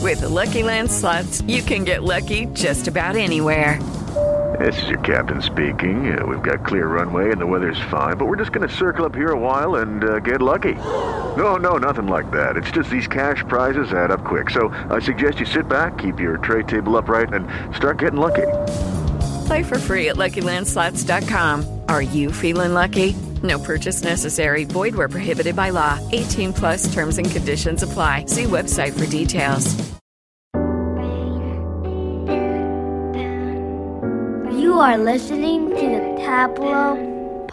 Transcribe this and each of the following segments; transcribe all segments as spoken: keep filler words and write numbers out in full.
With the Lucky Land Slots, you can get lucky just about anywhere. This is your captain speaking. Uh, we've got clear runway and the weather's fine, but we're just going to circle up here a while and uh, get lucky. No, no, nothing like that. It's just these cash prizes add up quick. So I suggest you sit back, keep your tray table upright, and start getting lucky. Play for free at Lucky Land Slots dot com. Are you feeling lucky? No purchase necessary. Void where prohibited by law. eighteen plus terms and conditions apply. See website for details. You are listening to the Tableau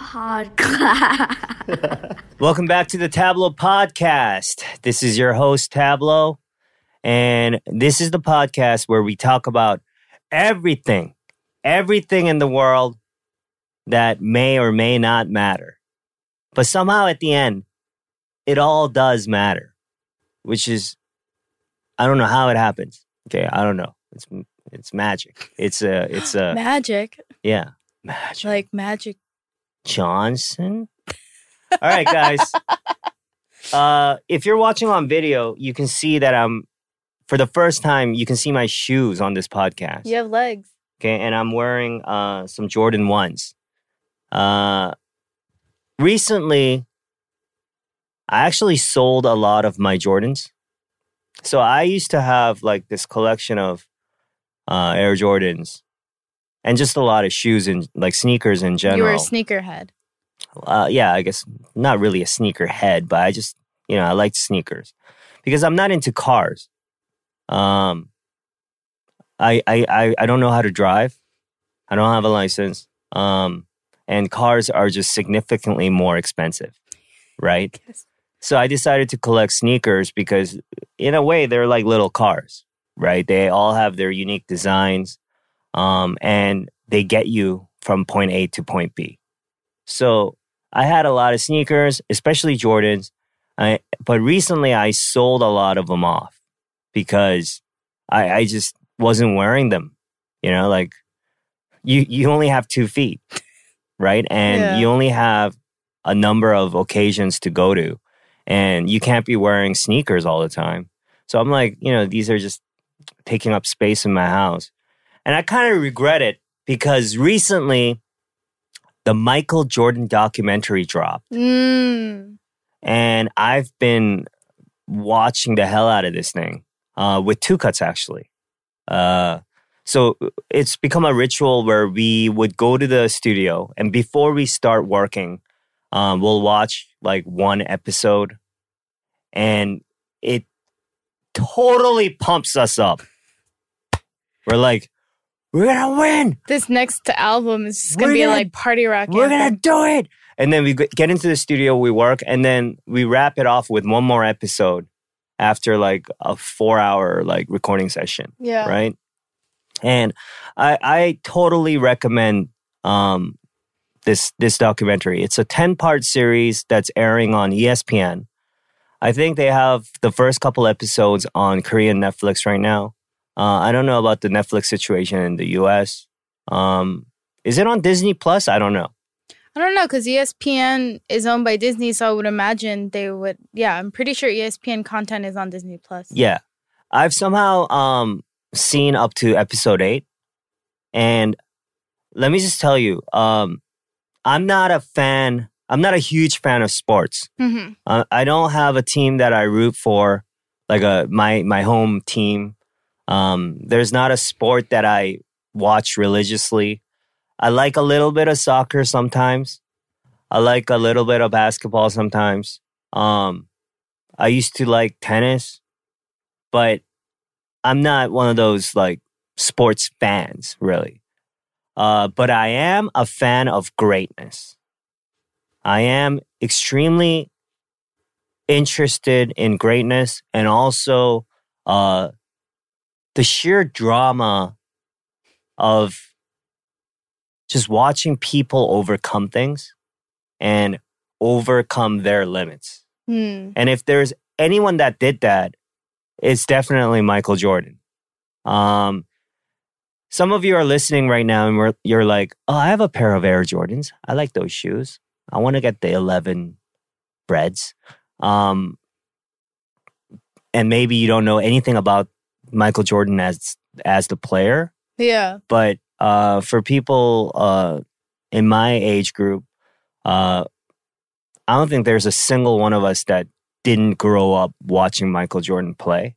Podcast. Welcome back to the Tableau Podcast. This is your host, Tableau. And this is the podcast where we talk about everything, everything in the world that may or may not matter. But somehow at the end, it all does matter, which is, I don't know how it happens. Okay, I don't know. It's it's magic. It's a, it's a... Magic? Yeah, magic. Like Magic Johnson? All right, guys. uh, if you're watching on video, you can see that I'm, for the first time, you can see my shoes on this podcast. You have legs. Okay, and I'm wearing uh, some Jordan ones. Uh, recently, I actually sold a lot of my Jordans. So I used to have like this collection of uh, Air Jordans and just a lot of shoes and like sneakers in general. You were a sneakerhead. Uh, yeah, I guess not really a sneakerhead, but I just, you know, I liked sneakers because I'm not into cars. Um, I, I, I, I don't know how to drive. I don't have a license. Um, and cars are just significantly more expensive, right? Yes. So I decided to collect sneakers because in a way they're like little cars, right? They all have their unique designs, um, and they get you from point A to point B. So I had a lot of sneakers, especially Jordans, I, but recently I sold a lot of them off because I, I just wasn't wearing them. You know, like you, you only have two feet, right? And Yeah. you only have a number of occasions to go to. And you can't be wearing sneakers all the time. So I'm like, you know, these are just taking up space in my house. And I kind of regret it because recently the Michael Jordan documentary dropped. Mm. And I've been watching the hell out of this thing uh, with Two Cuts, actually. Uh, so it's become a ritual where we would go to the studio and before we start working, um, we'll watch like one episode and it totally pumps us up. We're like, we're going to win. This next album is just going We're to be gonna- like party rock. We're going to anthem. do it. And then we g- get into the studio, we work, and then we wrap it off with one more episode after like a four hour like recording session. Yeah. Right. And I, I totally recommend um, this, this documentary. It's a ten part series that's airing on E S P N. I think they have the first couple episodes on Korean Netflix right now. Uh, I don't know about the Netflix situation in the U S. Um, is it on Disney Plus? I don't know. I don't know because E S P N is owned by Disney, so I would imagine they would. Yeah, I'm pretty sure E S P N content is on Disney Plus. Yeah. I've somehow um, seen up to episode eight. And let me just tell you, um, I'm not a fan, I'm not a huge fan of sports. Mm-hmm. Uh, I don't have a team that I root for, like a my my home team. Um, there's not a sport that I watch religiously. I like a little bit of soccer sometimes. I like a little bit of basketball sometimes. Um, I used to like tennis, but I'm not one of those like sports fans, really. Uh, but I am a fan of greatness. I am extremely interested in greatness and also uh, the sheer drama of just watching people overcome things and overcome their limits. Hmm. And if there's anyone that did that, it's definitely Michael Jordan. Um, some of you are listening right now and we're, you're like, oh, I have a pair of Air Jordans. I like those shoes. I want to get the eleven breads. Um, and maybe you don't know anything about Michael Jordan as as the player. Yeah. But uh, for people uh, in my age group, uh, I don't think there's a single one of us that didn't grow up watching Michael Jordan play.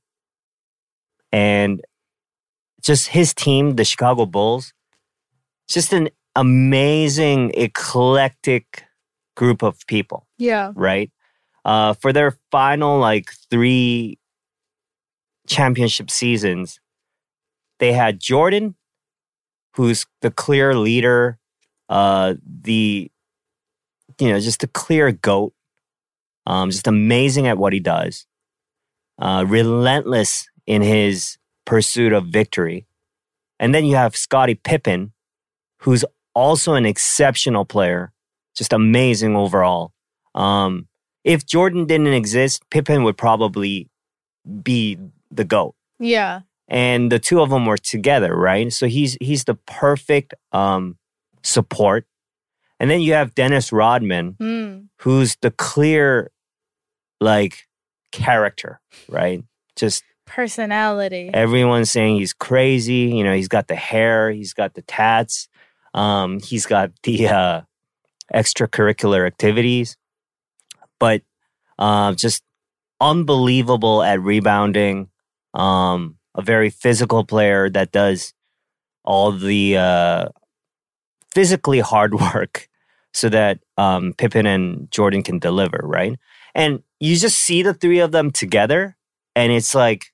And just his team, the Chicago Bulls, just an amazing, eclectic group of people. Yeah. Right? Uh, for their final, like, three championship seasons, they had Jordan, who's the clear leader, uh, the, you know, just a clear GOAT, um, just amazing at what he does, uh, relentless in his pursuit of victory. And then you have Scottie Pippen, who's also an exceptional player, just amazing overall. Um, if Jordan didn't exist, Pippen would probably be the GOAT. Yeah. And the two of them were together, right? So he's he's the perfect um, support. And then you have Dennis Rodman, Mm. who's the clear, like, character, right? Just Personality. everyone's saying he's crazy. You know, he's got the hair, he's got the tats, um, he's got the uh, extracurricular activities, but uh, just unbelievable at rebounding. Um, a very physical player that does all the uh, physically hard work so that um, Pippen and Jordan can deliver, right? And you just see the three of them together, and it's like,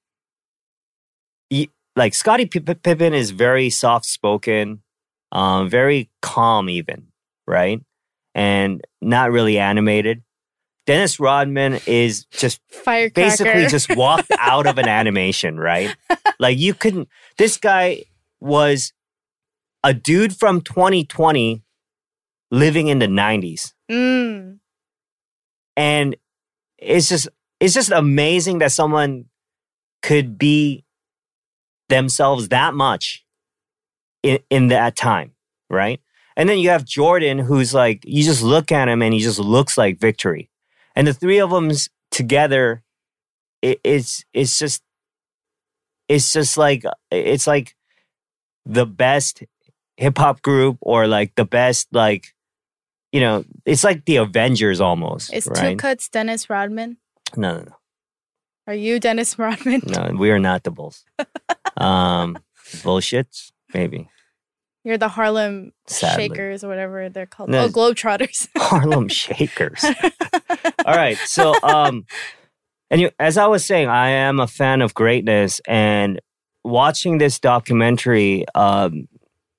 you, like Scottie Pipp- Pippen is very soft-spoken, um, very calm even, right? And not really animated. Dennis Rodman is just Firecracker. basically just walked out of an animation, right? Like you couldn't, this guy was a dude from twenty twenty living in the nineties. Mm. And it's just, it's just amazing that someone could be themselves that much in, in that time, right? And then you have Jordan, who's like, you just look at him and he just looks like victory. And the three of them together, it, it's it's just it's just like it's like the best hip hop group, or like the best, like, you know, it's like the Avengers almost. Is right? Two Cuts Dennis Rodman? No, no, no, Are you Dennis Rodman? no. We are not the Bulls. um, bullshits, maybe. You're the Harlem Sadly. Shakers or whatever they're called. No. Oh, Globetrotters. Harlem Shakers. All right. So, um, and you, as I was saying, I am a fan of greatness, and watching this documentary, um,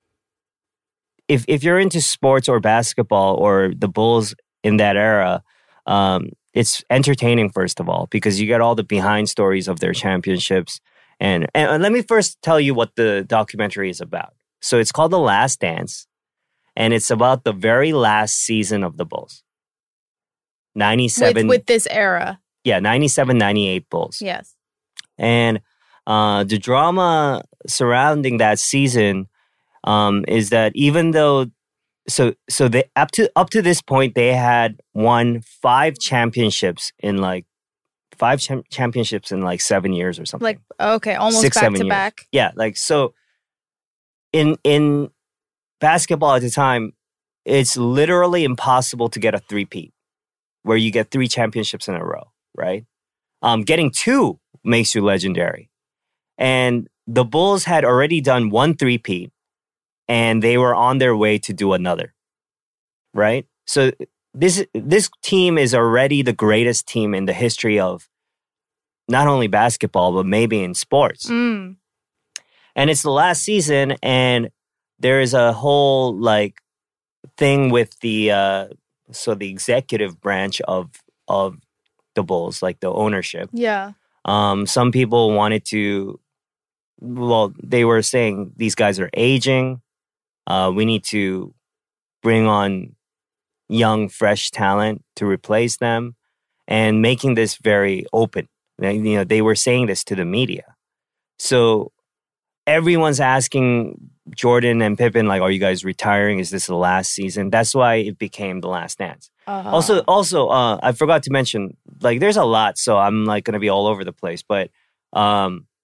if if you're into sports or basketball or the Bulls in that era, um, it's entertaining, first of all, because you get all the behind stories of their championships. And, and let me first tell you what the documentary is about. So it's called The Last Dance, and it's about the very last season of the Bulls. ninety-seven with, with this era. Yeah, ninety-seven ninety-eight Bulls. Yes. And uh, the drama surrounding that season um, is that even though, so so they up to up to this point they had won five championships in like five cham- championships in like seven years or something. Like, okay, almost Six, back seven to years. back. Yeah, like so. In in basketball at the time, it's literally impossible to get a three-peat where you get three championships in a row, right? Um, getting two makes you legendary. And the Bulls had already done one three-peat, and they were on their way to do another, right? So this this team is already the greatest team in the history of not only basketball, but maybe in sports. Mm. And it's the last season, and there is a whole like thing with the uh, so the executive branch of of the Bulls, like the ownership. Yeah. Um, some people wanted to, well, they were saying these guys are aging. Uh, we need to bring on young, fresh talent to replace them, and making this very open. You know, they were saying this to the media, so. Everyone's asking Jordan and Pippen, like, are you guys retiring? Is this the last season? That's why it became The Last Dance. Uh-huh. Also, also, uh, I forgot to mention, like, there's a lot, so I'm like going to be all over the place. But um,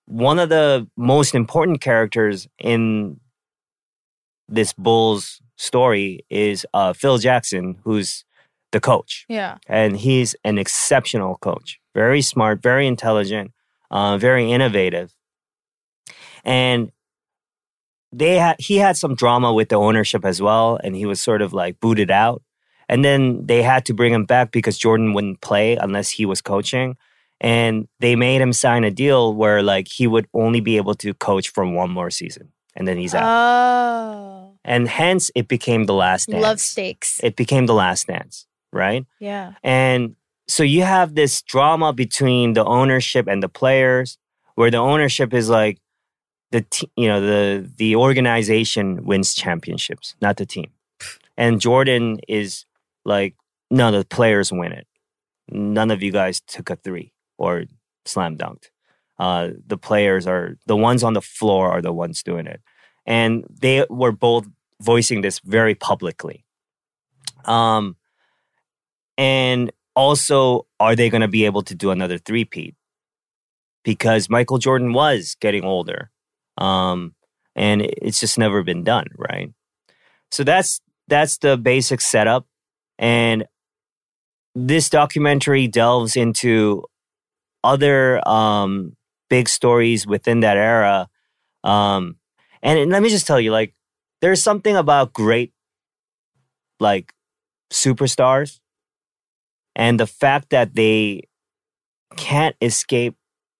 one of the most important characters in this Bulls story is uh, Phil Jackson, who's the coach. Yeah. And he's an exceptional coach. Very smart, very intelligent, uh, very innovative. And they had he had some drama with the ownership as well, and he was sort of like booted out. And then they had to bring him back because Jordan wouldn't play unless he was coaching. And they made him sign a deal where like he would only be able to coach for one more season. And then he's out. Oh. And hence it became The Last Dance. Love stakes. It became The Last Dance, right? Yeah. And so you have this drama between the ownership and the players, where the ownership is like, the t- you know, the the organization wins championships, not the team. And Jordan is like, no, the players win it. None of you guys took a three or slam dunked. Uh, the players are, the ones on the floor are the ones doing it. And they were both voicing this very publicly. Um, and also, are they going to be able to do another three-peat? Because Michael Jordan was getting older. Um, and it's just never been done, right? So that's that's the basic setup. And this documentary delves into other um, big stories within that era. Um, and let me just tell you, like, there's something about great, like, superstars and the fact that they can't escape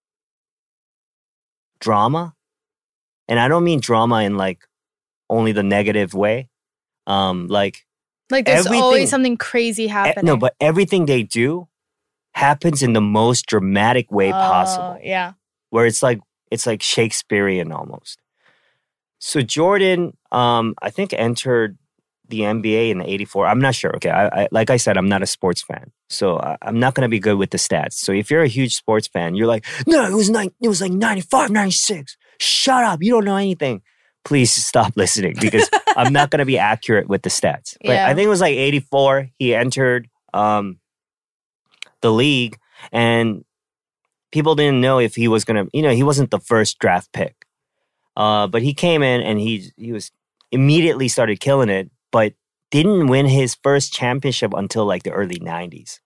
drama. And I don't mean drama in, like, only the negative way. Um, like, Like there's always something crazy happening. E- no, but everything they do happens in the most dramatic way uh, possible. Yeah. Where it's like it's like Shakespearean almost. So Jordan, um, I think entered the N B A in eighty-four. I'm not sure. Okay, I, I like I said, I'm not a sports fan, so I, I'm not going to be good with the stats. So if you're a huge sports fan, you're like, no, it was nine, it was like ninety-five, ninety-six. Shut up, you don't know anything. Please stop listening because I'm not going to be accurate with the stats. But Yeah. I think it was like eighty-four. He entered um, the league, and people didn't know if he was going to, you know, he wasn't the first draft pick. Uh, but he came in and he he was immediately started killing it, but didn't win his first championship until like the early nineties.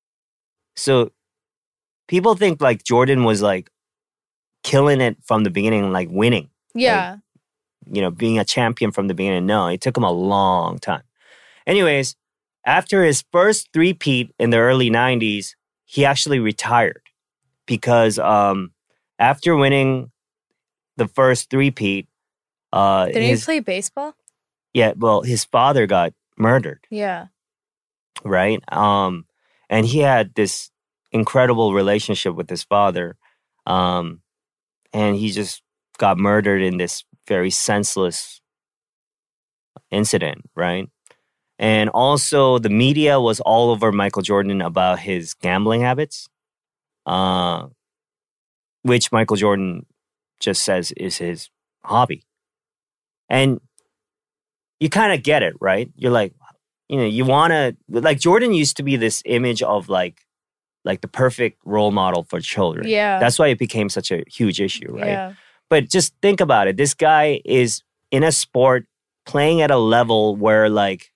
So people think like Jordan was like killing it from the beginning, like winning. Yeah. Like, you know, being a champion from the beginning. No, it took him a long time. Anyways, after his first three-peat in the early nineties, he actually retired because um, after winning the first three-peat, uh, Did his, he play baseball? yeah, well, his father got murdered, Yeah. right? Um, and he had this incredible relationship with his father, um, and he just got murdered in this very senseless incident, right? And also the media was all over Michael Jordan about his gambling habits, uh, which Michael Jordan just says is his hobby. And you kind of get it, right? You're like, you know, you want to, like Jordan used to be this image of like, like the perfect role model for children. Yeah. That's why it became such a huge issue, right? Yeah. But just think about it. This guy is in a sport playing at a level where like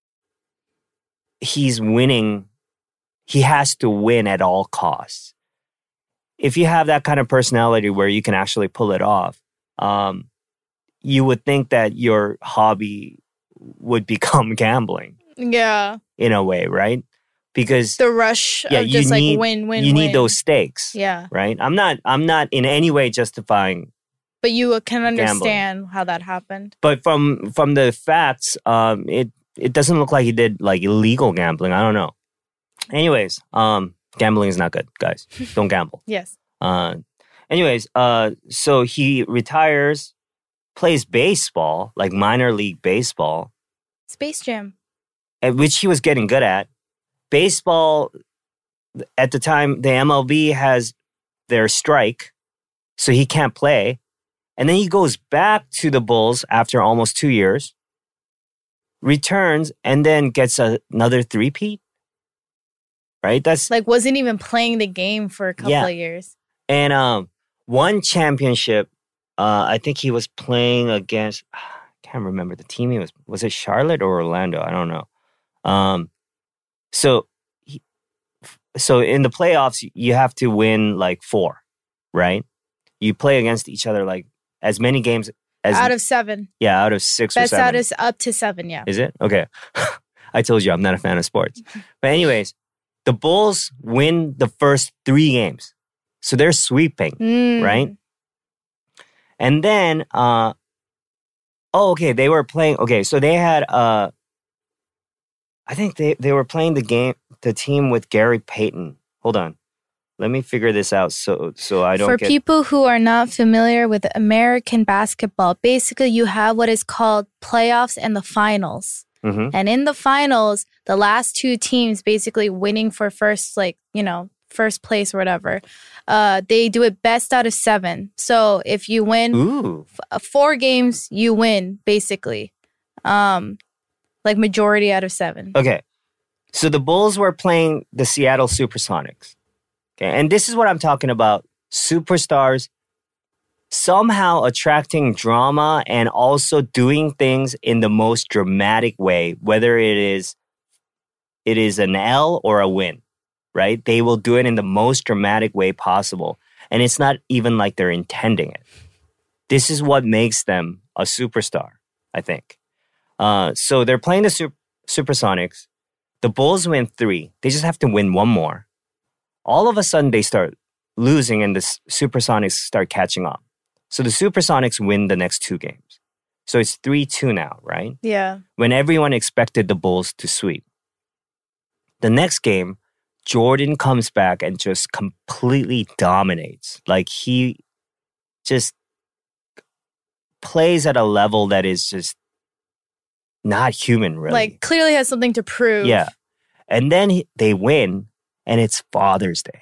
he's winning. He has to win at all costs. If you have that kind of personality where you can actually pull it off, um, you would think that your hobby would become gambling Yeah. in a way, right? Because The rush yeah, of you just need like win, win, you win. need those stakes, Yeah. right? I'm not I'm not in any way justifying. But you can understand how that happened. But from from the facts, um, it it doesn't look like he did like illegal gambling. I don't know. Anyways, um, gambling is not good, guys. Don't gamble. Yes. Uh, anyways, uh, so he retires, plays baseball, like minor league baseball, Space Jam. at which he was getting good at. Baseball at the time, the M L B has their strike, so he can't play. And then he goes back to the Bulls after almost two years, returns, and then gets a, another three-peat. Right? That's Like wasn't even playing the game for a couple Yeah. of years. and um, one championship. Uh, I think he was playing against. I can't remember the team he was. Was it Charlotte or Orlando? I don't know. Um, so, he, so in the playoffs, you have to win like four, right? You play against each other like as many games as out of seven. Yeah, out of six Best or seven. out is up to seven. Yeah. Is it? Okay. I told you I'm not a fan of sports. But anyways, the Bulls win the first three games. So they're sweeping, Mm. right? And then, uh, oh, okay, they were playing, okay, so they had, uh, I think they, they were playing the game, the team with Gary Payton. Hold on. Let me figure this out so so I don't For get... people who are not familiar with American basketball, basically you have what is called playoffs and the finals. Mhm. And in the finals, the last two teams basically winning for first, like, you know, first place or whatever, uh, they do it best out of seven. So if you win Ooh. f- four games, you win, basically. Um, like majority out of seven. Okay. So the Bulls were playing the Seattle Supersonics. Okay. And this is what I'm talking about. Superstars somehow attracting drama and also doing things in the most dramatic way, whether it is it is an L or a win, right? They will do it in the most dramatic way possible. And it's not even like they're intending it. This is what makes them a superstar, I think. Uh, so they're playing the Super- Supersonics. The Bulls win three. They just have to win one more. All of a sudden, they start losing and the Supersonics start catching up. So the Supersonics win the next two games. So it's three two now, right? Yeah. When everyone expected the Bulls to sweep. The next game, Jordan comes back and just completely dominates. Like he just plays at a level that is just not human, really. Like clearly has something to prove. Yeah. And then he, they win, and it's Father's Day.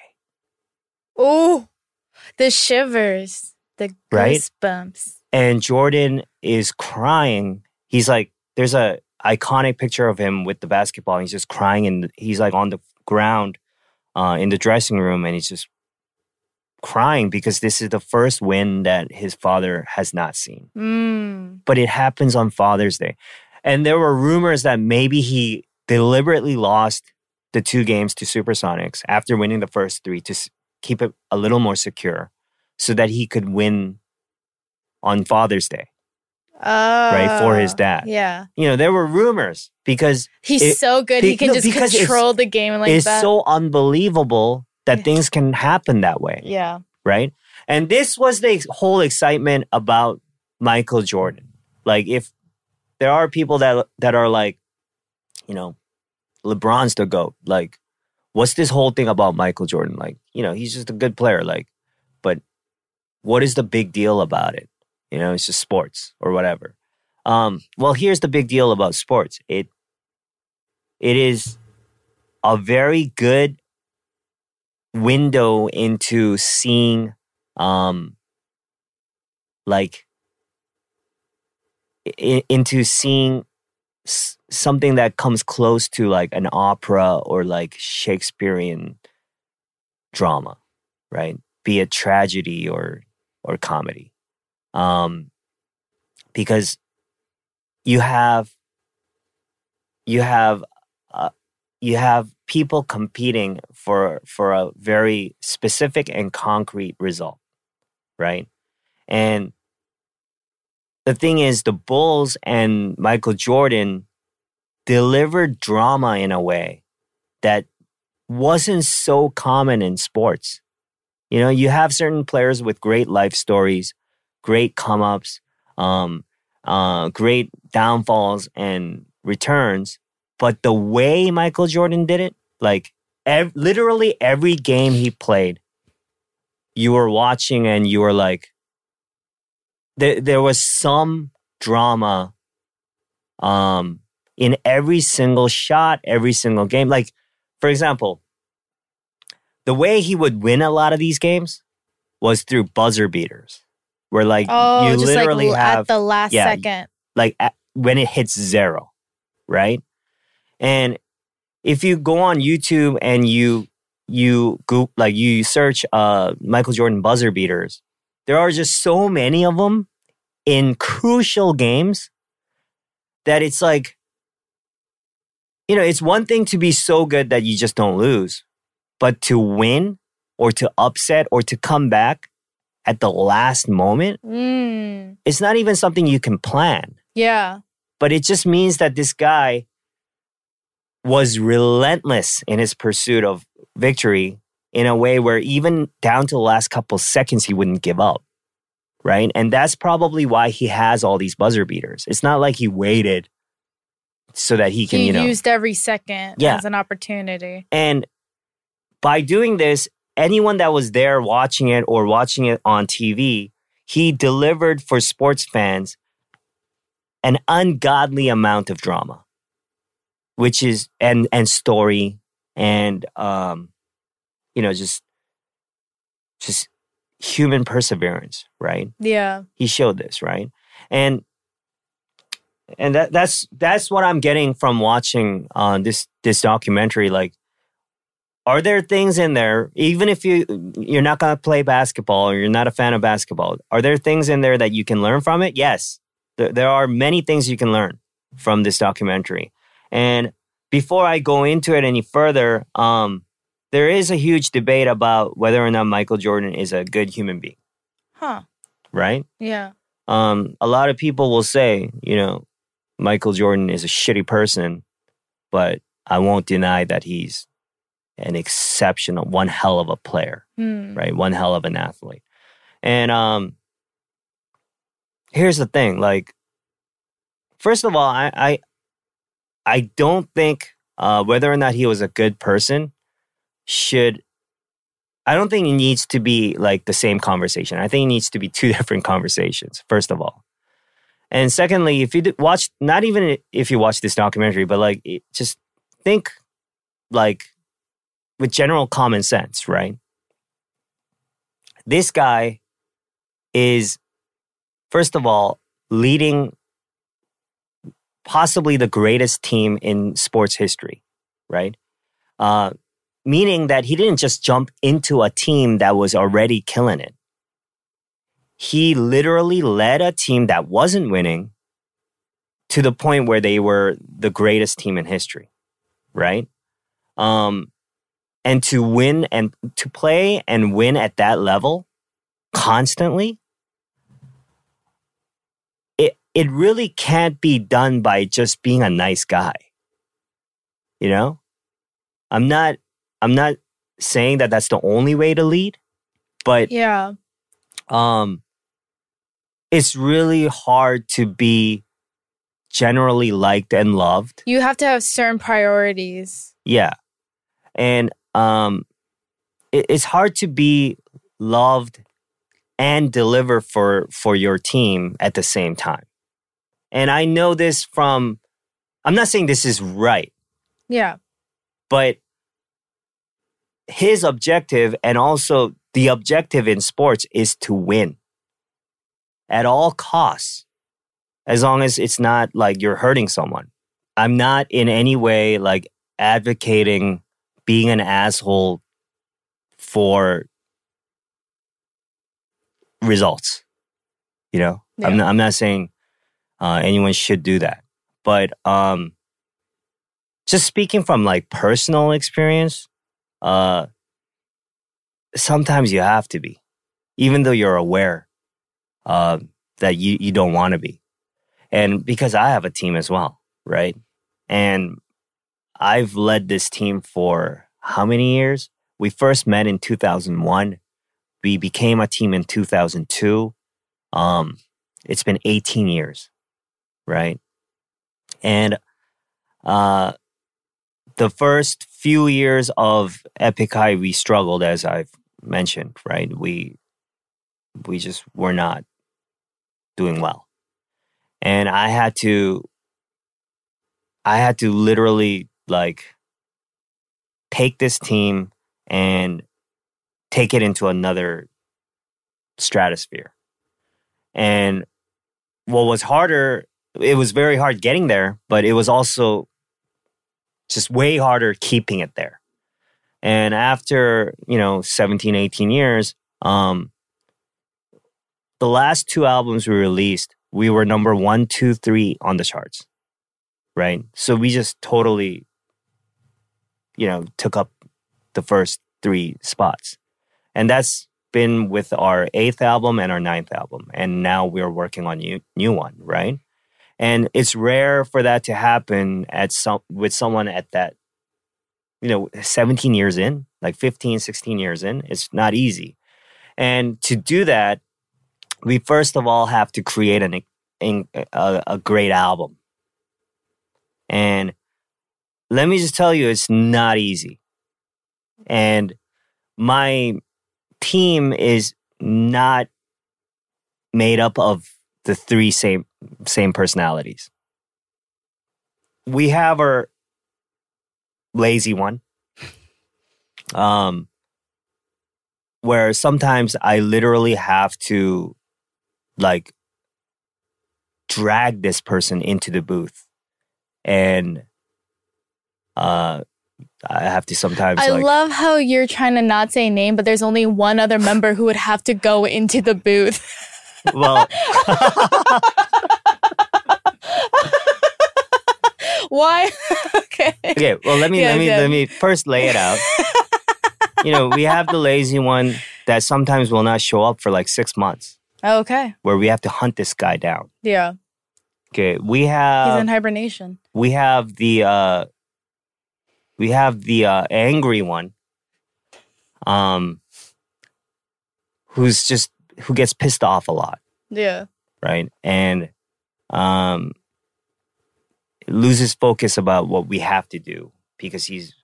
Oh, the shivers, the Right? goosebumps. And Jordan is crying. He's like, there's a iconic picture of him with the basketball. He's just crying, and he's like on the ground uh, in the dressing room, and he's just crying because this is the first win that his father has not seen. Mm. But it happens on Father's Day. And there were rumors that maybe he deliberately lost the two games to Supersonics after winning the first three to s- keep it a little more secure so that he could win on Father's Day, right, for his Oh, dad. Yeah. You know, there were rumors because He's it- so good. be- he can no, just because it's- control the game like it's that. so unbelievable that Yeah. things can happen that way, yeah. right? And this was the ex- whole excitement about Michael Jordan. Like, if there are people that that are like, you know, LeBron's the GOAT. Like, what's this whole thing about Michael Jordan? Like, you know, he's just a good player. Like, but what is the big deal about it? You know, it's just sports or whatever. Um, well, here's the big deal about sports. It it is a very good window into seeing, um, like, i- into seeing s- something that comes close to like an opera or like Shakespearean drama, right? Be it tragedy or or comedy, um, because you have you have uh, you have people competing for for a very specific and concrete result, right? And the thing is, the Bulls and Michael Jordan delivered drama in a way that wasn't so common in sports. You know, you have certain players with great life stories, great come-ups, um, uh, great downfalls and returns. But the way Michael Jordan did it, like ev- literally every game he played, you were watching and you were like, there, there was some drama um, in every single shot, every single game. Like, for example, the way he would win a lot of these games was through buzzer beaters, where like Oh, you just literally like have at the last yeah, second. like at, when it hits zero, right? And if you go on YouTube and you you go like you search uh, Michael Jordan buzzer beaters, there are just so many of them in crucial games that it's like, you know, it's one thing to be so good that you just don't lose, but to win or to upset or to come back at the last moment, Mm. it's not even something you can plan. Yeah. But it just means that this guy was relentless in his pursuit of victory in a way where even down to the last couple seconds, he wouldn't give up, right? And that's probably why he has all these buzzer beaters. It's not like he waited so that he can, He you know. used every second Yeah. as an opportunity. And by doing this, anyone that was there watching it or watching it on T V, he delivered for sports fans an ungodly amount of drama, which is, and, and story and, um, you know, just, just human perseverance, right? Yeah. He showed this, right? And, and that, that's, that's what I'm getting from watching uh, this, this documentary. Like, are there things in there, even if you, you're not going to play basketball or you're not a fan of basketball, are there things in there that you can learn from it? Yes. There, there are many things you can learn from this documentary. And before I go into it any further, um, there is a huge debate about whether or not Michael Jordan is a good human being, Huh. right? Yeah. Um, a lot of people will say, you know, Michael Jordan is a shitty person, but I won't deny that he's an exceptional, one hell of a player, Hmm. right? One hell of an athlete. And um, here's the thing, like, first of all, I I, I don't think uh, whether or not he was a good person should, I don't think it needs to be like the same conversation. I think it needs to be two different conversations, first of all. And secondly, if you d- watch, not even if you watch this documentary, but like, it, just think like with general common sense, right? This guy is, first of all, leading possibly the greatest team in sports history, right? Uh, meaning that he didn't just jump into a team that was already killing it. He literally led a team that wasn't winning to the point where they were the greatest team in history, right? Um, and to win and to play and win at that level constantly, it it really can't be done by just being a nice guy. You know? I'm not I'm not saying that that's the only way to lead, but Yeah. um it's really hard to be generally liked and loved. You have to have certain priorities. Yeah. And um it, it's hard to be loved and deliver for for your team at the same time. And I know this from, I'm not saying this is right, Yeah. but his objective and also the objective in sports is to win at all costs, as long as it's not like you're hurting someone. I'm not in any way like advocating being an asshole for results. You know, Yeah. I'm not, I'm not saying uh, anyone should do that, but um, just speaking from like personal experience, uh, sometimes you have to be, even though you're aware uh, that you, you don't want to be. And because I have a team as well, right? And I've led this team for how many years? We first met in two thousand one. We became a team in two thousand two. Um, it's been eighteen years, right? And uh, the first few years of Epic High, we struggled, as I've mentioned, right? We we just were not doing well. And I had to, I had to literally like take this team and take it into another stratosphere. And what was harder, it was very hard getting there, but it was also just way harder keeping it there. And after, you know, seventeen, eighteen years, um, the last two albums we released, we were number one, two, three on the charts, right? So we just totally, you know, took up the first three spots. And that's been with our eighth album and our ninth album. And now we're working on new new one, right? And it's rare for that to happen at some with someone at that, you know, seventeen years in, like fifteen, sixteen years in. It's not easy. And to do that, we first of all have to create an, a, a great album. And let me just tell you, it's not easy. And my team is not made up of the three same same personalities. We have our lazy one, um, where sometimes I literally have to like drag this person into the booth, and uh, I have to sometimes. I like, love how you're trying to not say name, but there's only one other member who would have to go into the booth. Well, why? Okay. Okay. Well, let me Yeah, let me yeah. let me first lay it out. You know, we have the lazy one that sometimes will not show up for like six months, Okay. where we have to hunt this guy down. Yeah. Okay, we He's have in hibernation. we have the uh, we have the uh, angry one, um, who's just who gets pissed off a lot, Yeah. right? And um, loses focus about what we have to do because he's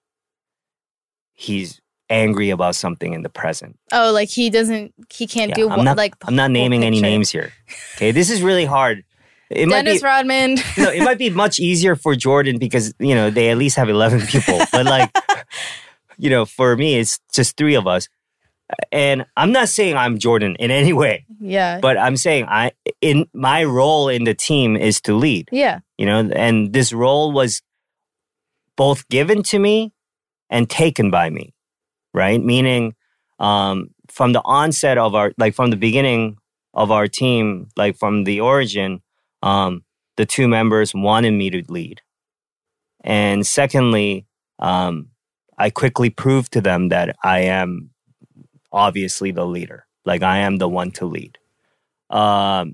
he's angry about something in the present. Oh, like he doesn't, he can't Yeah, do I'm what, not, like the I'm not whole naming any picture. names here. Okay, this is really hard. It might Dennis be, Rodman. no, it might be much easier for Jordan because, you know, they at least have eleven people. But like, you know, for me, it's just three of us. And I'm not saying I'm Jordan in any way, Yeah. but I'm saying I, in my role in the team is to lead, Yeah. you know, and this role was both given to me and taken by me, right? Meaning, um, from the onset of our, like from the beginning of our team, like from the origin, um, the two members wanted me to lead. And secondly, um, I quickly proved to them that I am obviously the leader. Like I am the one to lead. Um,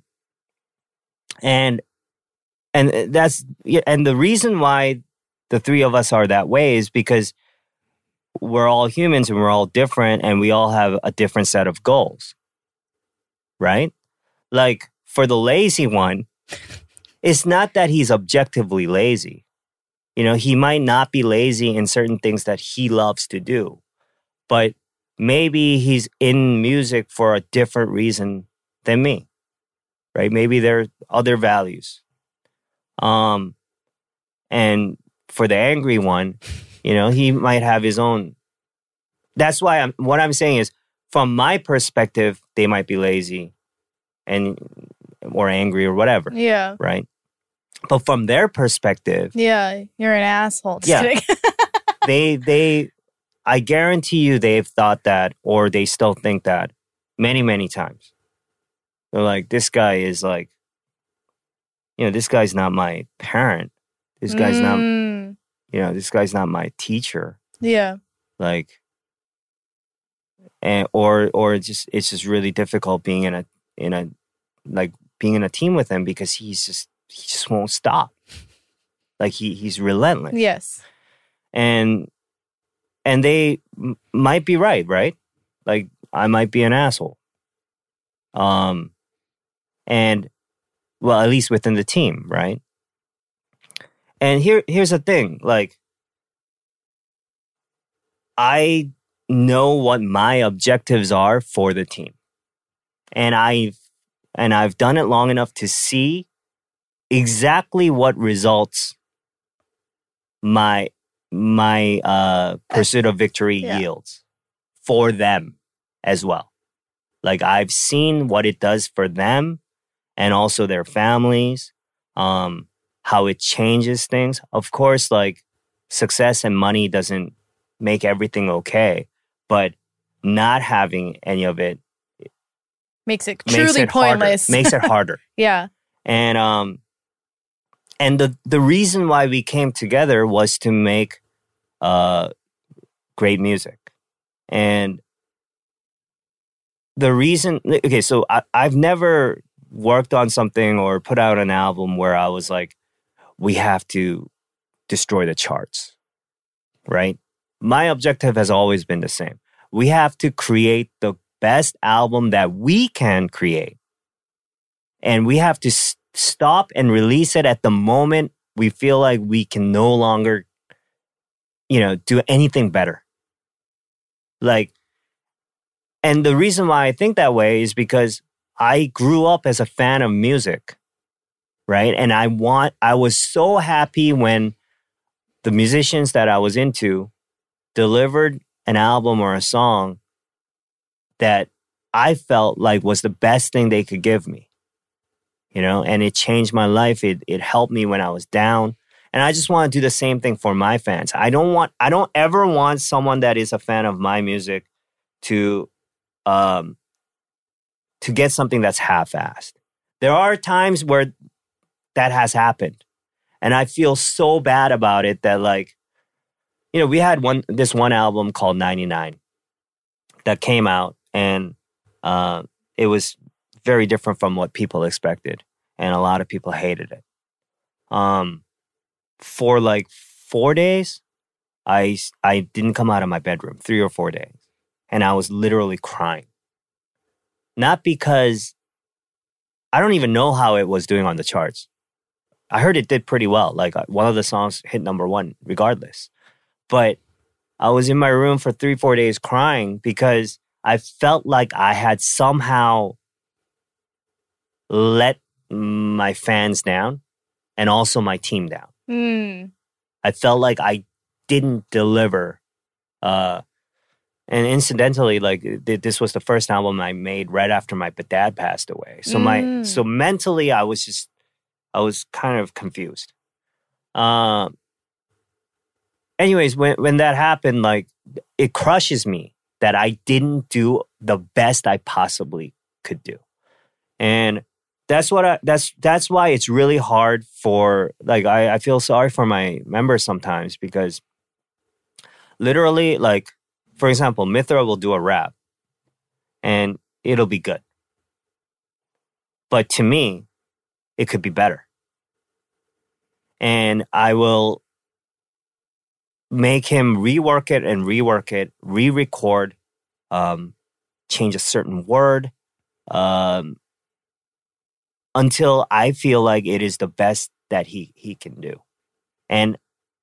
and and that's and the reason why the three of us are that way is because we're all humans and we're all different and we all have a different set of goals. Right? Like for the lazy one, it's not that he's objectively lazy. You know, he might not be lazy in certain things that he loves to do, but maybe he's in music for a different reason than me, right? Maybe there are other values. Um, and for the angry one, you know, he might have his own. That's why I'm, what I'm saying is, from my perspective, they might be lazy and or angry or whatever, Yeah. right? But from their perspective, Yeah. You're an asshole. Just Yeah. kidding. they they I guarantee you they've thought that or they still think that many, many times. They're like, this guy is like, you know, this guy's not my parent. This guy's not, Mm, you know, this guy's not my teacher. Yeah. Like, and or or it's just it's just really difficult being in a in a like being in a team with him because he's just he just won't stop. Like he he's relentless. Yes. And and they m- might be right, right? Like I might be an asshole. Um and well, at least within the team, right? And here here's the thing, like I know what my objectives are for the team. And I've and I've done it long enough to see exactly what results my my uh, pursuit of victory Yeah. yields for them as well. Like I've seen what it does for them and also their families, um, how it changes things. Of course, like success and money doesn't make everything okay, but not having any of it makes it truly makes it pointless. Harder, makes it harder. Yeah. And um, and the the reason why we came together was to make uh great music. And the reason, okay, so I, I've never worked on something or put out an album where I was like, we have to destroy the charts, right? My objective has always been the same. We have to create the best album that we can create. And we have to s- stop and release it at the moment we feel like we can no longer, you know, do anything better. Like, and the reason why I think that way is because I grew up as a fan of music, right? And I want, I was so happy when the musicians that I was into delivered an album or a song that I felt like was the best thing they could give me, you know, and it changed my life. It it helped me when I was down. And I just want to do the same thing for my fans. I don't want, I don't ever want someone that is a fan of my music to, um, to get something that's half-assed. There are times where that has happened. And I feel so bad about it that, like, you know, we had one, this one album called ninety-nine that came out, and uh, it was very different from what people expected. And a lot of people hated it. Um, for like four days, I, I didn't come out of my bedroom, three or four days. And I was literally crying. Not because I don't even know how it was doing on the charts. I heard it did pretty well. Like, one of the songs hit number one regardless. But I was in my room for three, four days crying because I felt like I had somehow let my fans down and also my team down. Mm. I felt like I didn't deliver. Uh, and incidentally, like, th- this was the first album I made right after my dad passed away. So my, Mm. so mentally, I was just, I was kind of confused. Um. Anyways, when when that happened, like, it crushes me that I didn't do the best I possibly could do, and that's what I, that's that's why it's really hard for, like, I, I feel sorry for my members sometimes, because literally, like, for example, Mithra will do a rap and it'll be good, but to me, it could be better, and I will make him rework it and rework it, re-record, um, change a certain word, um, until I feel like it is the best that he he can do. And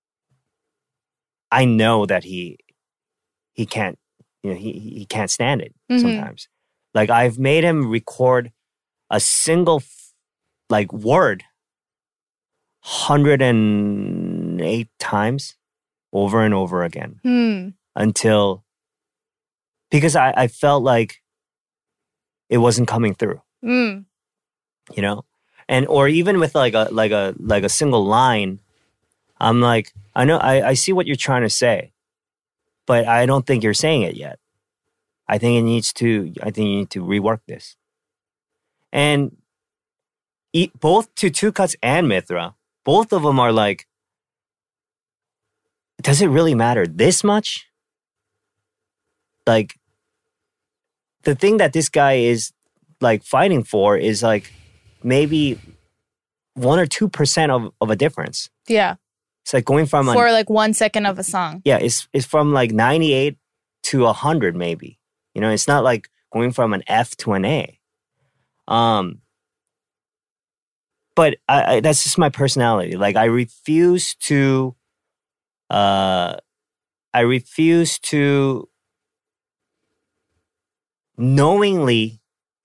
I know that he he can't, you know, he he can't stand it Mhm. sometimes. Like, I've made him record a single like word one hundred eight times over and over again. Hmm. Until, because I, I felt like it wasn't coming through, Mm. you know? And, or even with like a, like a, like a single line, I'm like, I know, I, I see what you're trying to say, but I don't think you're saying it yet. I think it needs to, I think you need to rework this. And e- both to Two Cuts and Mithra, both of them are like, does it really matter this much? Like, the thing that this guy is like fighting for is like maybe one or two percent of, of a difference. Yeah. It's like going from For an, like one second of a song. yeah, it's it's from like ninety-eight to a hundred maybe. You know, it's not like going from an F to an A. Um, but I, I, that's just my personality. Like, I refuse to. Uh, I refuse to knowingly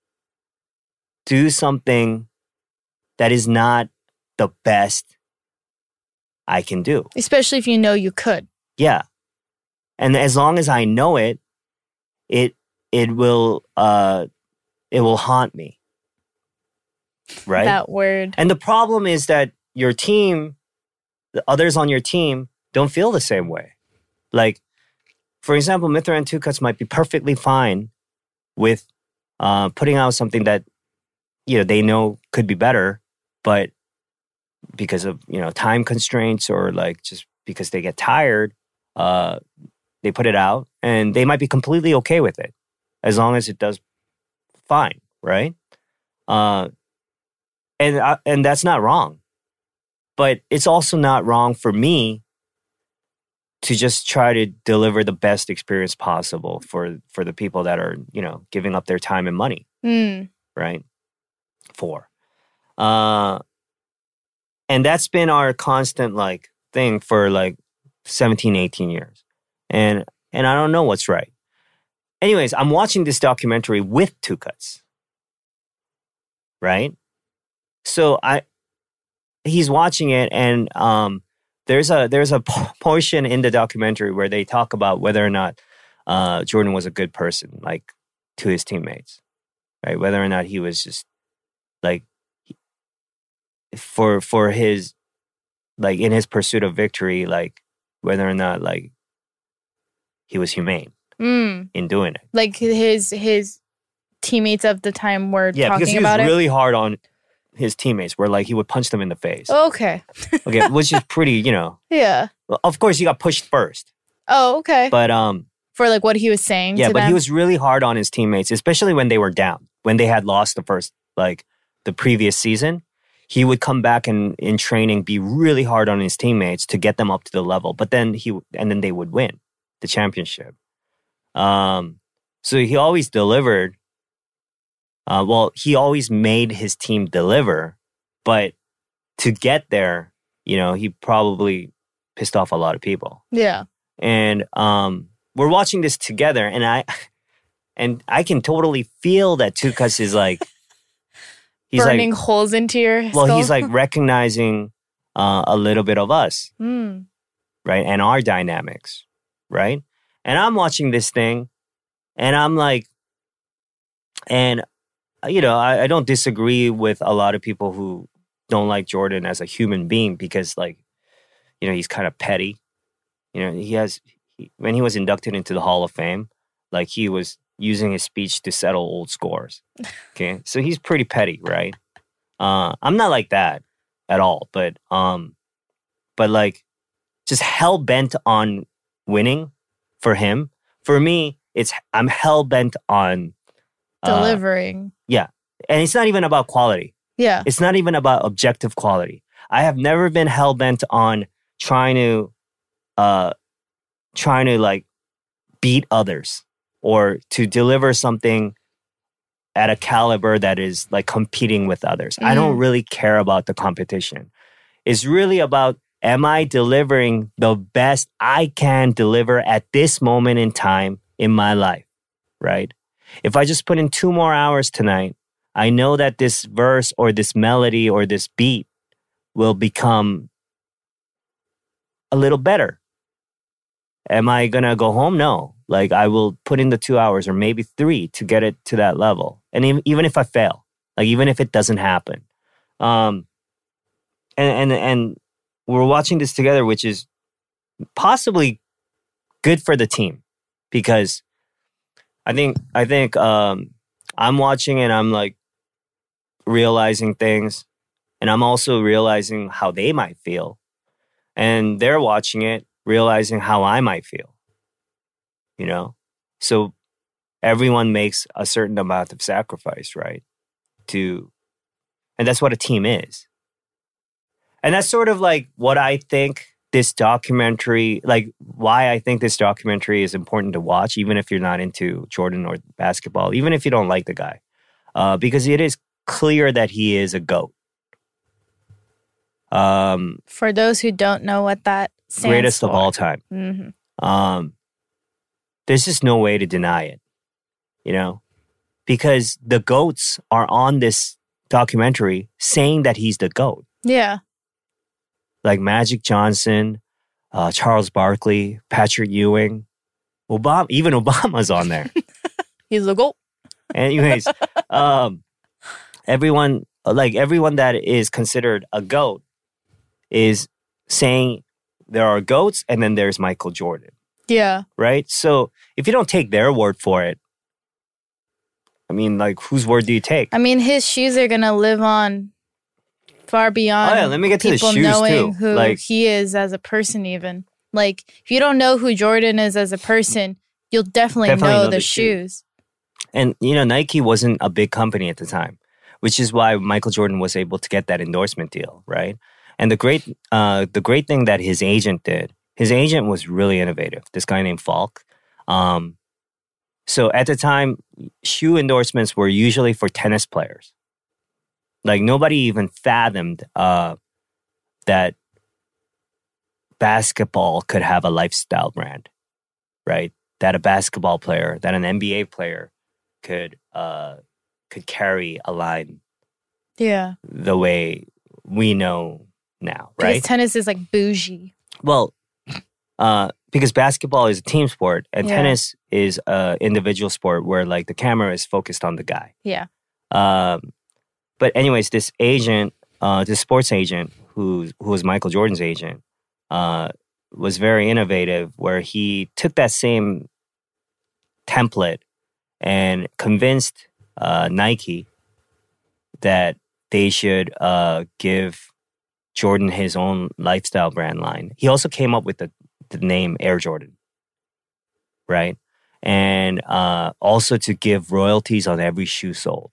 do something that is not the best I can do. Especially if you know you could. Yeah. And as long as I know it, it it will uh it will haunt me. Right? That word. And the problem is that your team, the others on your team, don't feel the same way. Like, for example, Mithra and Two Cuts might be perfectly fine with uh, putting out something that, you know, they know could be better, but because of, you know, time constraints or like just because they get tired, uh, they put it out and they might be completely okay with it as long as it does fine, right? Uh, and uh, and that's not wrong. But it's also not wrong for me to just try to deliver the best experience possible for, for the people that are, you know, giving up their time and money, Mm. right? For. Uh, and that's been our constant, like, thing for, like, seventeen, eighteen years. And and I don't know what's right. Anyways, I'm watching this documentary with Two Cuts, right? So I, he's watching it, and um, there's a there's a p- portion in the documentary where they talk about whether or not uh, Jordan was a good person, like to his teammates, right? Whether or not he was just like for for his like in his pursuit of victory, like whether or not like he was humane Mm. in doing it. Like his his teammates of the time were Yeah, talking because he was about really hard on his teammates, where like he would punch them in the face. it. Okay. Okay, which is pretty, you know. Yeah. Well, of course, he got pushed first, Oh, okay. but um, For like what he was saying. yeah, to but them. he was really hard on his teammates, especially when they were down, when they had lost the first, like the previous season. He would come back and in training be really hard on his teammates to get them up to the level, but then he and then they would win the championship. Um, so he always delivered. Uh, well, he always made his team deliver, but to get there, you know, he probably pissed off a lot of people. Yeah. And um, we're watching this together, and I and I can totally feel that Tukas is like he's Burning like holes into your well, skull. he's like recognizing uh, a little bit of us, Mm. right, and our dynamics, right. And I'm watching this thing, and I'm like, and you know, I, I don't disagree with a lot of people who don't like Jordan as a human being because, like, you know, he's kind of petty. You know, he has, he, when he was inducted into the Hall of Fame, like he was using his speech to settle old scores. Okay. So he's pretty petty, right? Uh, I'm not like that at all, but, um, but like just hell bent on winning for him. For me, it's, I'm hell bent on uh, Delivering. yeah. And it's not even about quality. Yeah. It's not even about objective quality. I have never been hell bent on trying to, uh, trying to like beat others or to deliver something at a caliber that is like competing with others. I don't Mm. really care about the competition. It's really about, am I delivering the best I can deliver at this moment in time in my life, right? If I just put in two more hours tonight, I know that this verse or this melody or this beat will become a little better. Am I going to go home? No. Like I will put in the two hours or maybe three to get it to that level. And even, even if I fail, like even if it doesn't happen. Um, and, and, and we're watching this together, which is possibly good for the team because I think, I think, um, I'm watching and I'm like realizing things and I'm also realizing how they might feel and they're watching it, realizing how I might feel, you know? So everyone makes a certain amount of sacrifice, right? To, and that's what a team is. And that's sort of like what I think this documentary, like why I think this documentary is important to watch, even if you're not into Jordan or basketball, even if you don't like the guy, uh, because it is clear that he is a GOAT. Um, For those who don't know what that stands greatest for. of all time. Mm-hmm. Um, there's just no way to deny it, you know, because the GOATs are on this documentary saying that he's the GOAT. Yeah. Like Magic Johnson, uh, Charles Barkley, Patrick Ewing, Obama, even Obama's on there. He's the GOAT. Anyways, um, everyone, like everyone that is considered a GOAT is saying there are GOATs and then there's Michael Jordan, Yeah. right? So if you don't take their word for it, I mean, like, whose word do you take? I mean, his shoes are gonna live on far beyond. Oh yeah, let me get to the people shoes knowing too. who Like, he is as a person. Even like, if you don't know who Jordan is as a person, you'll definitely, Definitely know, know the, the shoes. and you know, Nike wasn't a big company at the time, which is why Michael Jordan was able to get that endorsement deal, right? And the great, uh, the great thing that his agent did, his agent was really innovative. This guy named Falk. Um, so at the time, shoe endorsements were usually for tennis players. Like nobody even fathomed uh, that basketball could have a lifestyle brand, right? That a basketball player, that an N B A player could uh, could carry a line Yeah, the way we know now, because right? tennis is like bougie. Well, uh, because basketball is a team sport and Yeah. tennis is a individual sport where like the camera is focused on the guy. Yeah, Um, but anyways, this agent, uh, this sports agent who who was Michael Jordan's agent, uh, was very innovative where he took that same template and convinced uh, Nike that they should uh, give Jordan his own lifestyle brand line. He also came up with the, the name Air Jordan, right? And uh, also to give royalties on every shoe sold.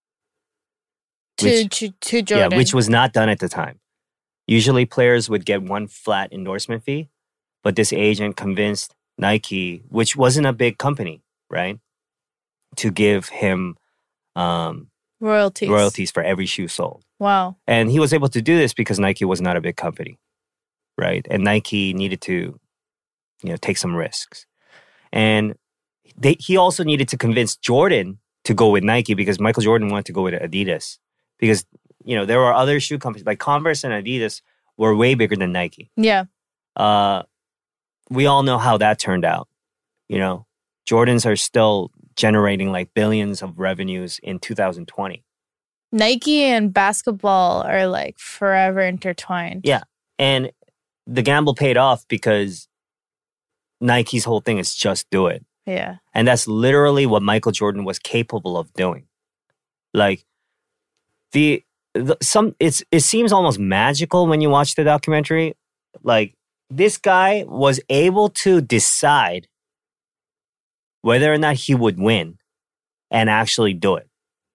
to Which- to to Jordan. Yeah, which was not done at the time. Usually players would get one flat endorsement fee, but this agent convinced Nike, which wasn't a big company, right, to give him um, royalties. royalties for every shoe sold. Wow. And he was able to do this because Nike was not a big company, right? And Nike needed to, you know, take some risks. And they, he also needed to convince Jordan to go with Nike because Michael Jordan wanted to go with Adidas because, you know, there were other shoe companies like Converse and Adidas were way bigger than Nike. Yeah. Uh, we all know how that turned out. You know, Jordans are still generating like billions of revenues in two thousand twenty. Nike and basketball are like forever intertwined. Yeah. And the gamble paid off because Nike's whole thing is just do it. Yeah. And that's literally what Michael Jordan was capable of doing. Like the, the some it's it seems almost magical when you watch the documentary. Like this guy was able to decide whether or not he would win and actually do it.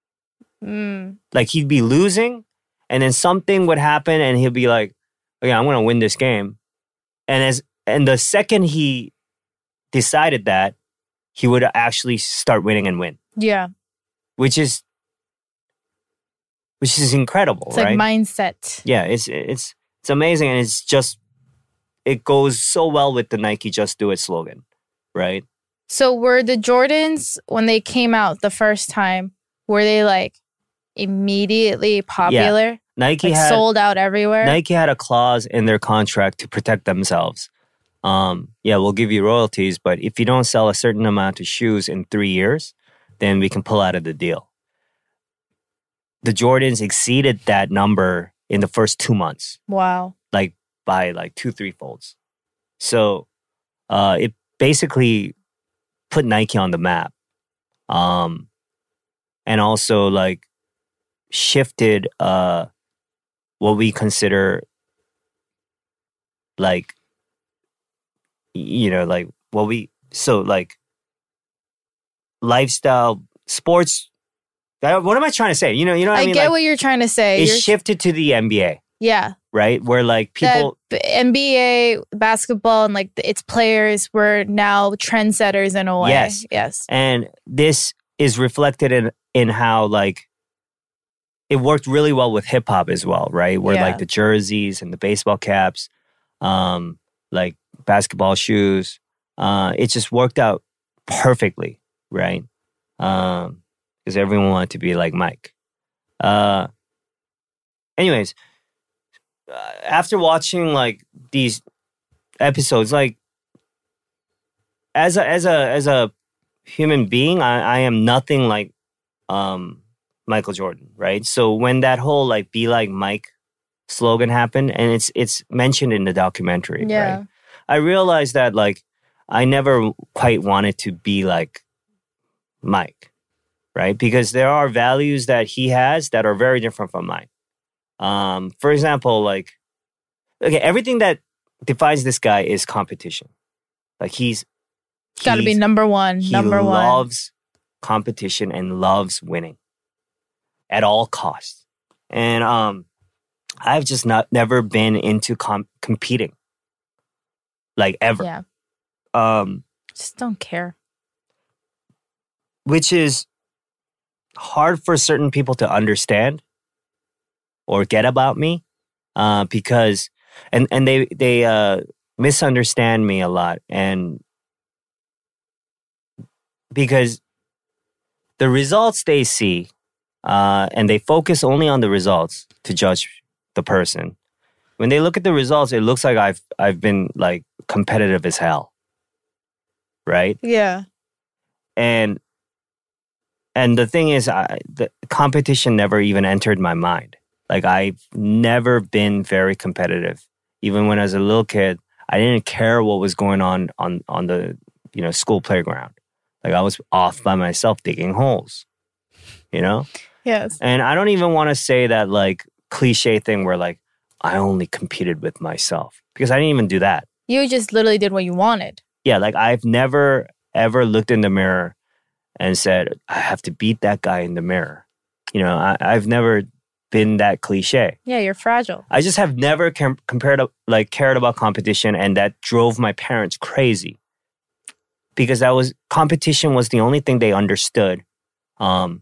Mm. Like he'd be losing and then something would happen and he'd be like, okay, I'm going to win this game. And as and the second he decided that, he would actually start winning and win, Yeah. which is which is incredible, It's right? like mindset. Yeah, it's it's it's amazing and it's just it goes so well with the Nike Just Do It slogan, right? So were the Jordans, when they came out the first time, were they like immediately popular? Nike Like had sold out everywhere? Nike had a clause in their contract to protect themselves. Um, yeah, we'll give you royalties, but if you don't sell a certain amount of shoes in three years, then we can pull out of the deal. The Jordans exceeded that number in the first two months, Wow. like by like two, three folds. So uh, it basically put Nike on the map, um, and also like shifted uh, what we consider like. You know, like what we, so like lifestyle, sports, what am I trying to say? You know, you know what I, I mean? get Like, what you're trying to say. it's You're- shifted to the N B A, yeah. right? Where like people, The N B A basketball and like its players were now trendsetters in a way. Yes. Yes. and this is reflected in, in how like it worked really well with hip hop as well, right? Where Yeah. like the jerseys and the baseball caps, um, like basketball shoes, uh, it just worked out perfectly, right? Um, because everyone wanted to be like Mike. Uh, anyways, uh, after watching like these episodes, like as a as a as a human being, I, I am nothing like um, Michael Jordan, right? So when that whole like "Be like Mike" slogan happened, and it's it's mentioned in the documentary, Yeah. right? I realized that like I never quite wanted to be like Mike. right? Because there are values that he has that are very different from mine. Um, for example, like, okay, everything that defines this guy is competition. Like he's Got to be he's- number one. he Number one. loves competition and loves winning at all costs. And um, I've just not never been into com- competing, like ever. Yeah. Um, Just don't care. which is hard for certain people to understand or get about me, uh, because and and they they uh, misunderstand me a lot, and because the results they see, uh, and they focus only on the results to judge the person. When they look at the results, it looks like I've I've been like competitive as hell, right? Yeah. And and the thing is, I, the competition never even entered my mind. Like I've never been very competitive. Even when I was a little kid, I didn't care what was going on on on the you know school playground. Like I was off by myself digging holes, you know? Yes. And I don't even want to say that like cliche thing where like I only competed with myself, because I didn't even do that. You just literally did what you wanted. Yeah, like I've never ever looked in the mirror and said, I have to beat that guy in the mirror. You know, I, I've never been that cliche. Yeah, you're fragile. I just have never com- compared to, like cared about competition, and that drove my parents crazy. Because that was competition was the only thing they understood, um,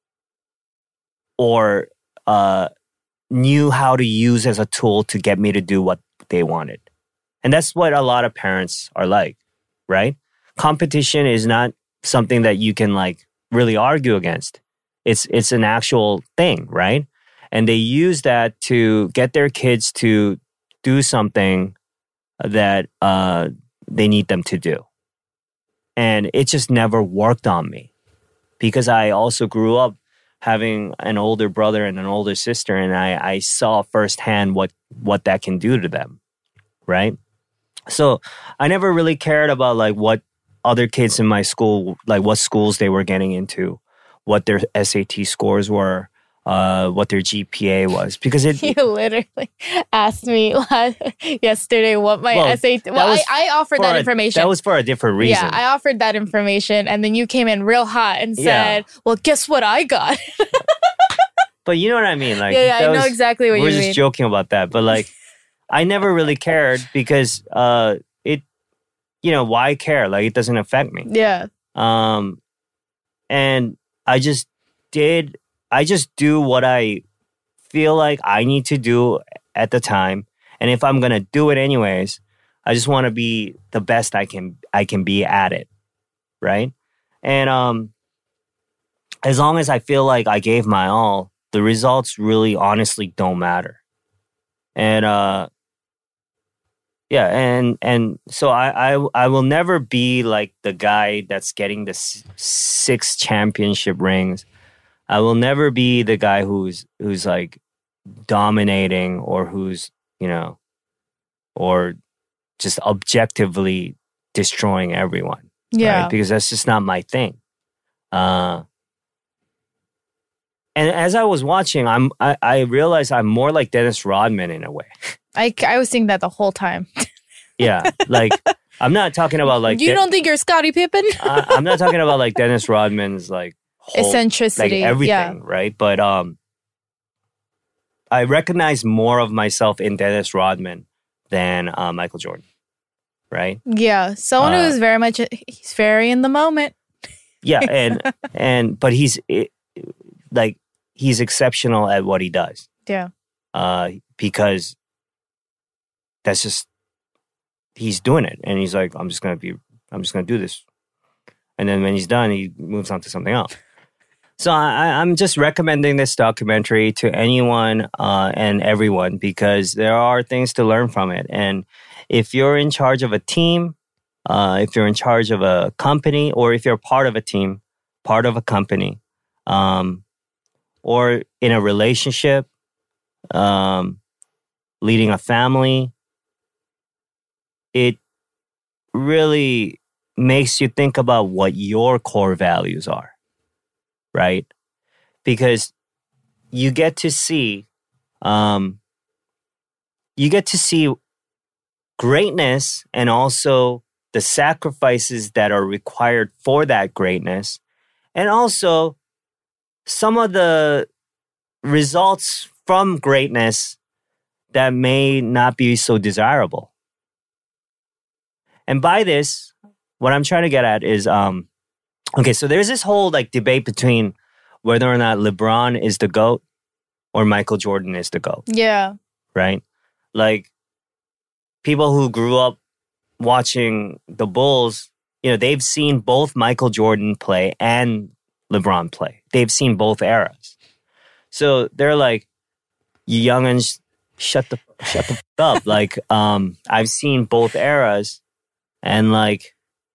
or uh, knew how to use as a tool to get me to do what they wanted. And that's what a lot of parents are like, right? Competition is not something that you can like really argue against. It's it's an actual thing, right? And they use that to get their kids to do something that uh, they need them to do. And it just never worked on me, because I also grew up having an older brother and an older sister, and I, I saw firsthand what, what that can do to them, right? So I never really cared about like what other kids in my school, like what schools they were getting into, what their S A T scores were, uh, what their G P A was, because it. You literally asked me yesterday what my Well, S A T. that Well, was I, I offered for that a- information. That was for a different reason. Yeah, I offered that information, and then you came in real hot and said, Yeah. "Well, guess what I got?" But you know what I mean? Like, yeah, yeah, I that know was- exactly what We're you just mean. joking about that, but like, I never really cared because uh, it, you know, why care? Like, it doesn't affect me. Yeah, Um, and I just did. I just do what I feel like I need to do at the time, and if I'm gonna do it anyways, I just want to be the best I can. I can be at it, right? And um, as long as I feel like I gave my all, the results really, honestly, don't matter. And uh, yeah, and and so I, I I will never be like the guy that's getting the s- six championship rings. I will never be the guy who's who's like dominating, or who's, you know, or just objectively destroying everyone. yeah. Right? Because that's just not my thing. Uh, and as I was watching, I'm I, I realized I'm more like Dennis Rodman in a way. I, I was thinking that the whole time. Yeah, like I'm not talking about like you De- don't think you're Scottie Pippen? I, I'm not talking about like Dennis Rodman's like whole, Eccentricity, like everything, yeah. right? But um, I recognize more of myself in Dennis Rodman than uh, Michael Jordan, right? Yeah, someone Uh, who's very much he's very in the moment. Yeah, and and but he's it, like he's exceptional at what he does, Yeah, uh, because that's just he's doing it, and he's like, I'm just gonna be, I'm just gonna do this, and then when he's done, he moves on to something else. So I, I'm just recommending this documentary to anyone uh, and everyone, because there are things to learn from it. And if you're in charge of a team, uh, if you're in charge of a company, or if you're part of a team, part of a company, um, or in a relationship, um, leading a family, it really makes you think about what your core values are. right? Because you get to see, um, you get to see greatness and also the sacrifices that are required for that greatness, and also some of the results from greatness that may not be so desirable. And by this, what I'm trying to get at is, um, okay, so there's this whole like debate between whether or not LeBron is the GOAT or Michael Jordan is the GOAT, Yeah. right? Like people who grew up watching the Bulls, you know, they've seen both Michael Jordan play and LeBron play. They've seen both eras. So they're like, you youngins, shut the shut the f- up. Like, um, I've seen both eras, and like,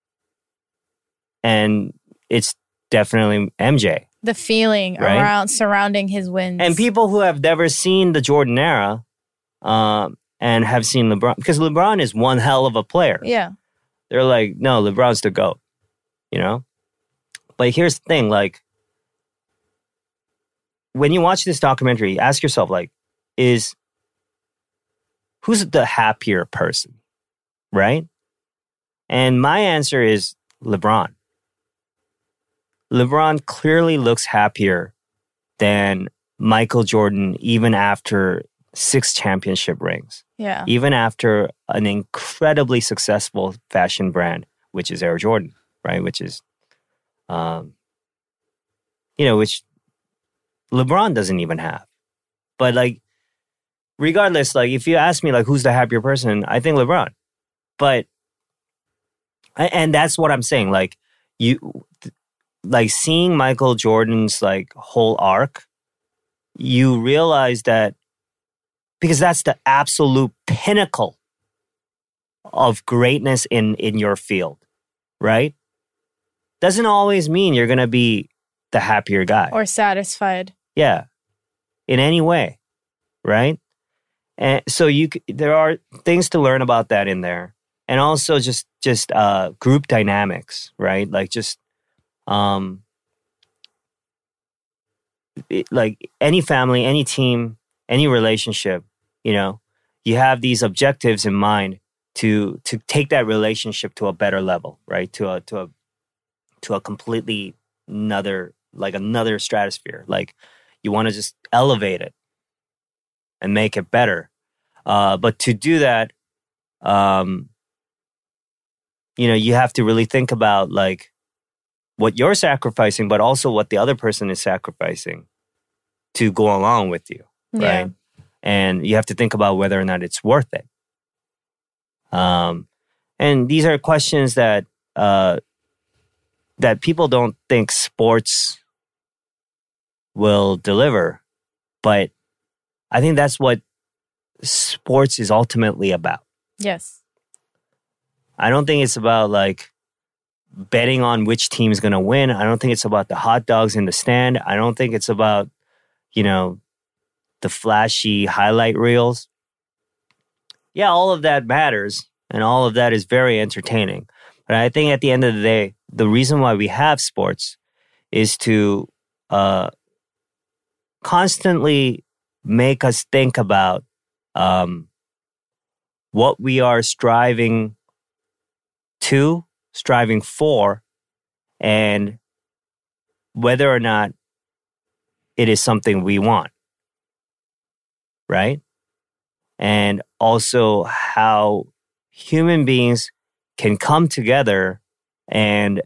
and it's definitely M J. The feeling Right? around surrounding his wins. And people who have never seen the Jordan era, um, and have seen LeBron, because LeBron is one hell of a player. Yeah. They're like, no, LeBron's the GOAT, you know? But here's the thing, like, when you watch this documentary, ask yourself, like, is, who's the happier person, right? And my answer is LeBron. LeBron clearly looks happier than Michael Jordan even after six championship rings. Yeah. Even after an incredibly successful fashion brand, which is Air Jordan, right? Which is, um, you know, which LeBron doesn't even have. But like, regardless, like if you ask me, like, who's the happier person, I think LeBron. But, and that's what I'm saying. Like, you, like seeing Michael Jordan's like whole arc, you realize that, because that's the absolute pinnacle of greatness in, in your field, right? Doesn't always mean you're going to be the happier guy. Or satisfied. Yeah. In any way, right? And so you, c- there are things to learn about that in there. And also just, just uh, group dynamics, right? Like just, um, it, like any family, any team, any relationship, you know, you have these objectives in mind to to take that relationship to a better level, right? To a to a to a completely another like another stratosphere. Like you want to just elevate it and make it better. Uh, but to do that, um, you know, you have to really think about like what you're sacrificing, but also what the other person is sacrificing to go along with you, right? Yeah. And you have to think about whether or not it's worth it. Um, and these are questions that uh, that people don't think sports will deliver, but I think that's what sports is ultimately about. Yes. I don't think it's about like betting on which team is going to win. I don't think it's about the hot dogs in the stand. I don't think it's about, you know, the flashy highlight reels. Yeah, all of that matters, and all of that is very entertaining. But I think at the end of the day, the reason why we have sports is to uh, constantly make us think about um, what we are striving to, striving for, and whether or not it is something we want. Right? And also how human beings can come together and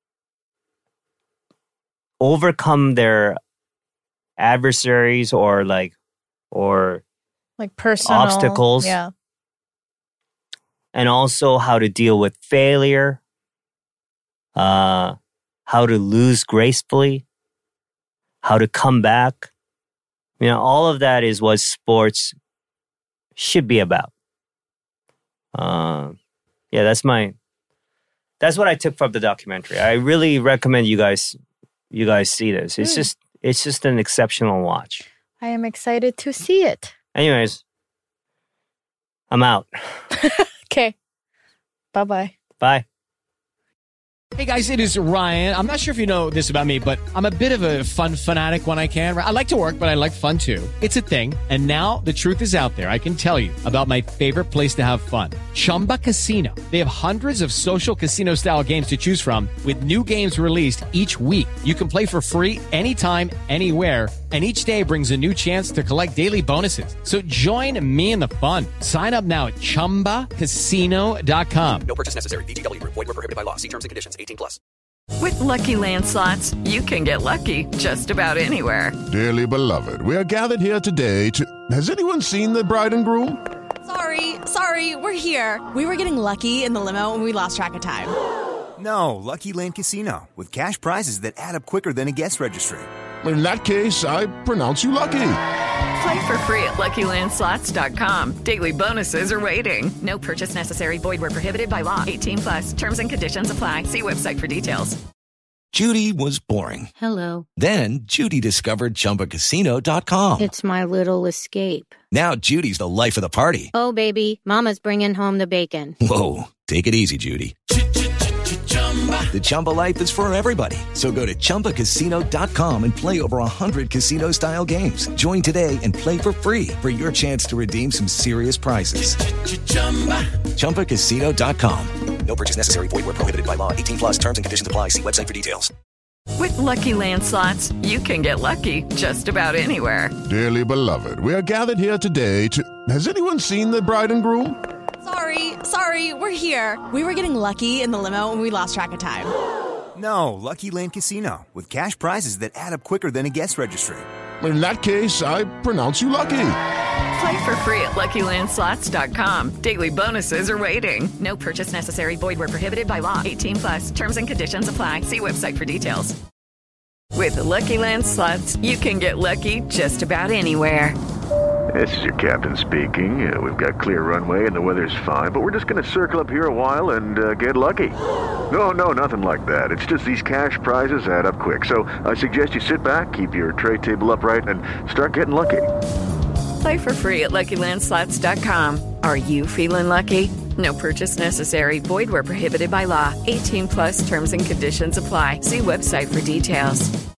overcome their adversaries or like, or Like personal obstacles. Yeah. And also how to deal with failure, uh, how to lose gracefully, how to come back. You know, all of that is what sports should be about. Uh, yeah, that's my, that's what I took from the documentary. I really recommend you guys, you guys see this. It's Mm. just, it's just an exceptional watch. I am excited to see it. Anyways, I'm out. Okay. Bye-bye. Bye. Hey guys, it is Ryan. I'm not sure if you know this about me, but I'm a bit of a fun fanatic when I can. I like to work, but I like fun too. It's a thing. And now the truth is out there. I can tell you about my favorite place to have fun. Chumba Casino. They have hundreds of social casino style games to choose from with new games released each week. You can play for free anytime, anywhere. And each day brings a new chance to collect daily bonuses. So join me in the fun. Sign up now at chumba casino dot com. No purchase necessary. V G W Group. Void where prohibited by law. See terms and conditions. eighteen plus. With Lucky Land Slots, you can get lucky just about anywhere. Dearly beloved, we are gathered here today to... Has anyone seen the bride and groom? Sorry, sorry, we're here. We were getting lucky in the limo and we lost track of time. No, Lucky Land Casino, with cash prizes that add up quicker than a guest registry. In that case, I pronounce you lucky. Play for free at Lucky Land Slots dot com. Daily bonuses are waiting. No purchase necessary. Void where prohibited by law. eighteen plus. Terms and conditions apply. See website for details. Judy was boring. Hello. Then Judy discovered Chumba Casino dot com. It's my little escape. Now Judy's the life of the party. Oh, baby, mama's bringing home the bacon. Whoa, take it easy, Judy. The Chumba life is for everybody. So go to Chumba Casino dot com and play over one hundred casino-style games. Join today and play for free for your chance to redeem some serious prizes. Chumba Casino dot com. No purchase necessary. Void where prohibited by law. eighteen plus. Terms and conditions apply. See website for details. With Lucky Land Slots, you can get lucky just about anywhere. Dearly beloved, we are gathered here today to... Has anyone seen the bride and groom? Sorry, sorry, we're here. We were getting lucky in the limo and we lost track of time. No, Lucky Land Casino, with cash prizes that add up quicker than a guest registry. In that case, I pronounce you lucky. Play for free at Lucky Land Slots dot com. Daily bonuses are waiting. No purchase necessary. Void where prohibited by law. eighteen plus. Terms and conditions apply. See website for details. With the Lucky Land Slots, you can get lucky just about anywhere. This is your captain speaking. Uh, we've got clear runway and the weather's fine, but we're just going to circle up here a while and uh, get lucky. No, no, nothing like that. It's just these cash prizes add up quick. So I suggest you sit back, keep your tray table upright, and start getting lucky. Play for free at Lucky Land Slots dot com. Are you feeling lucky? No purchase necessary. Void where prohibited by law. eighteen plus. Terms and conditions apply. See website for details.